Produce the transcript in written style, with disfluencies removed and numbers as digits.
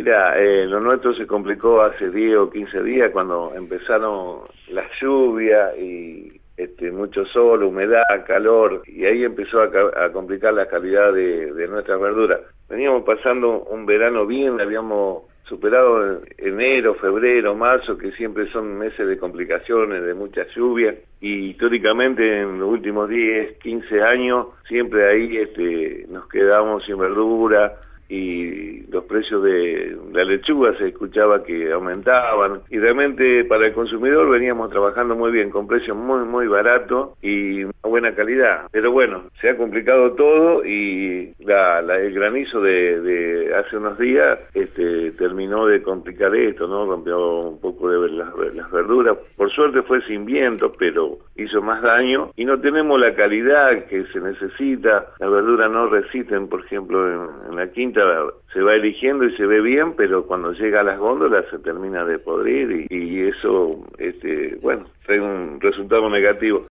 Mira, lo nuestro se complicó hace 10 o 15 días cuando empezaron las lluvias y mucho sol, humedad, calor, y ahí empezó a complicar la calidad de nuestras verduras. Veníamos pasando un verano bien, habíamos superado enero, febrero, marzo, que siempre son meses de complicaciones, de mucha lluvia, y históricamente en los últimos 10, 15 años, siempre ahí nos quedamos sin verdura, y los precios de la lechuga se escuchaba que aumentaban, y realmente para el consumidor veníamos trabajando muy bien, con precios muy baratos y una buena calidad. Pero bueno, se ha complicado todo y el granizo de hace unos días terminó de complicar esto, ¿no? Rompió un poco de las verduras. Por suerte fue sin viento, pero hizo más daño y no tenemos la calidad que se necesita. Las verduras no resisten, por ejemplo, en la quinta se va eligiendo y se ve bien, pero cuando llega a las góndolas se termina de podrir y eso, bueno, trae un resultado negativo.